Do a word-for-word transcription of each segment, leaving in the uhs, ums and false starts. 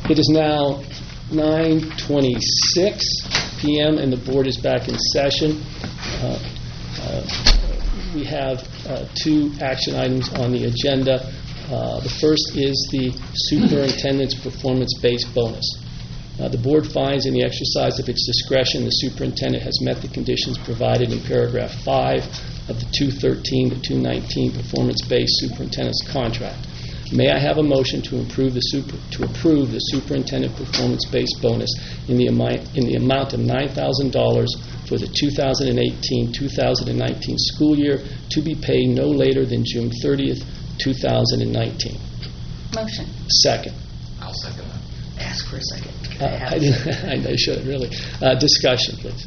It is now nine twenty-six p m and the board is back in session. Uh, uh, we have uh, two action items on the agenda. Uh, the first is the superintendent's performance-based bonus. Uh, the board finds in the exercise of its discretion the superintendent has met the conditions provided in paragraph five of the two thirteen to two nineteen performance-based superintendent's contract. May I have a motion to improve the super, to approve the superintendent performance-based bonus in the amount in the amount of nine thousand dollars for the two thousand eighteen two thousand nineteen school year to be paid no later than June thirtieth, two thousand nineteen. Motion. Second. I'll second that. Ask for a second. Uh, I, didn't, I should really. Uh, discussion, please.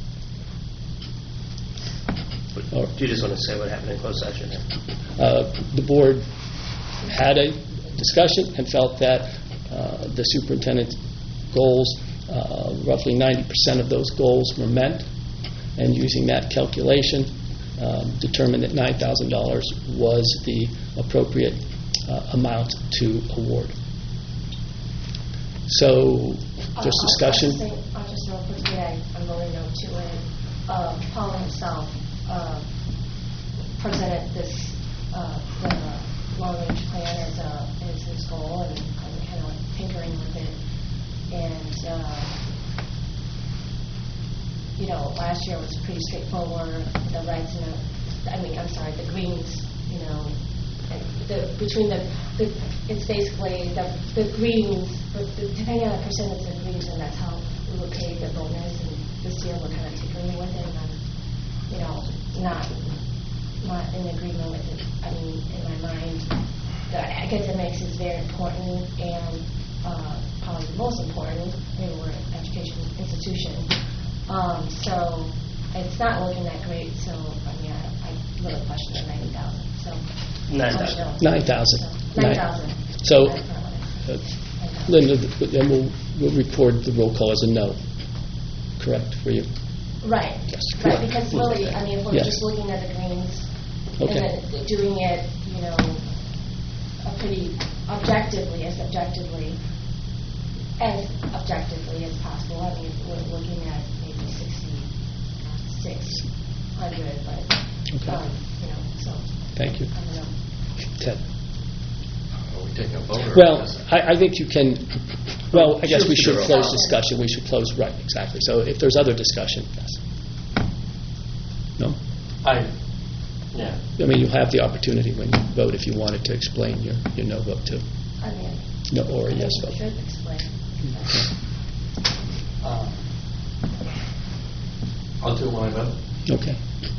Or do you just want to say what happened in closed session? Uh, the board had a discussion and felt that uh, the superintendent's goals, uh, roughly ninety percent of those goals were met, and using that calculation, um, determined that nine thousand dollars was the appropriate uh, amount to award. So, just Uh, discussion. I'll just, say, I'll just real quickly, I, I'm going to note to it. Uh, Paul himself uh, presented this, uh, the long-range plan as, a, as his goal, and I'm kind of tinkering with it. And, uh, you know, last year was pretty straightforward. The reds and the, I mean, I'm sorry, the greens, you know, the, between the, the, it's basically the, the greens, the, the, depending on the percentage of greens, and that's how we would pay the bonus. And this year we're kind of tinkering with it, and I'm, you know, not not in agreement with it. I mean, in my mind, the academics is very important, and uh, probably the most important. I mean, we're an education institution, um, so it's not looking that great. So I mean, I, I really question the ninety thousand. So. Nine thousand. Nine thousand. Nine thousand. So, uh, Linda, then we'll, we'll record the roll call as a no. Correct for you? Right. Yes. Right, because really, I mean, if we're Yes. just looking at the greens Okay. and then doing it, you know, a pretty objectively, as objectively, as objectively as possible. I mean, we're looking at maybe sixty-six hundred, but, Okay. um, you know, so. Thank you. I don't know. Ted. Are we taking a vote? or Well, is it- I, I think you can, well, I guess we should Sure. close discussion. We should close, right, exactly. So if there's other discussion, yes. No? I, yeah. I mean, you'll have the opportunity when you vote if you wanted to explain your, your no vote too. I mean, No or a I yes think we vote. should explain. Uh, I'll do my vote. Okay.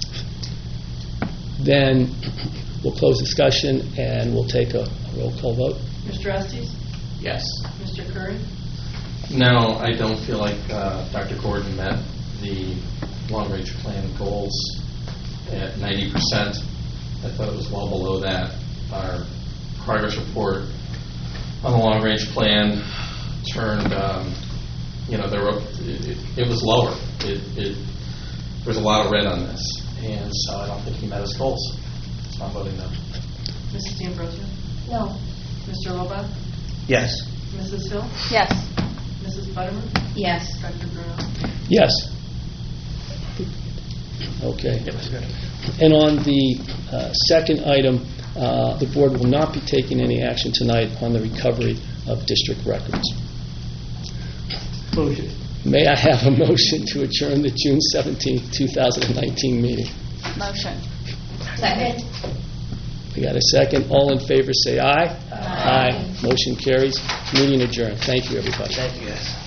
Then we'll close discussion and we'll take a, a roll call vote. Mister Estes? Yes. Mister Curry? No, I don't feel like uh, Doctor Gordon met the long-range plan goals at ninety percent. I thought it was well below that. Our progress report on the long-range plan turned, um, you know, there were, it, it, it was lower. It, it, there was a lot of red on this, and so I don't think he met his goals. So I'm voting no. Missus D'Ambrosio? No. Mister Loba? yes. Missus Hill? Yes. Missus Butterman? Yes. Doctor Bruno? Yes. Okay. Yep, that's good. And on the uh, second item, uh, the board will not be taking any action tonight on the recovery of district records. Motion. May I have a motion to adjourn the June seventeenth, two thousand nineteen meeting? Motion. Second. We got a second. All in favor say aye. Aye. Motion carries. Meeting adjourned. Thank you, everybody. Thank you, guys.